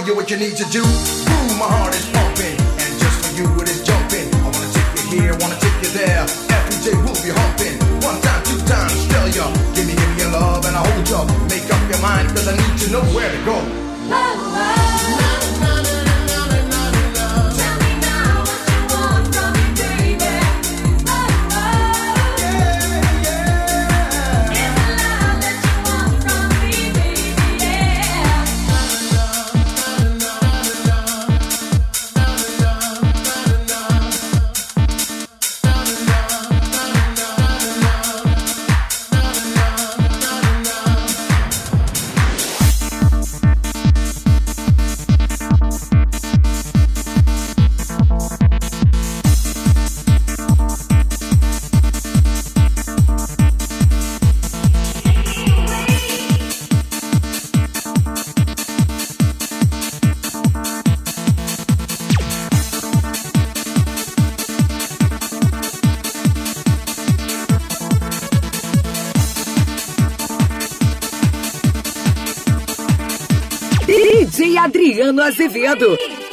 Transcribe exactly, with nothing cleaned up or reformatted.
you what you need to do. Ooh, my heart is pumping, and just for you it is jumping. I wanna take you here, wanna take you there. Every day we'll be humping. One time, two times, still ya. Give me, give me your love and I'll hold ya. Make up your mind, cause I need to know where to go. Oh, oh. D J Adriano Azevedo.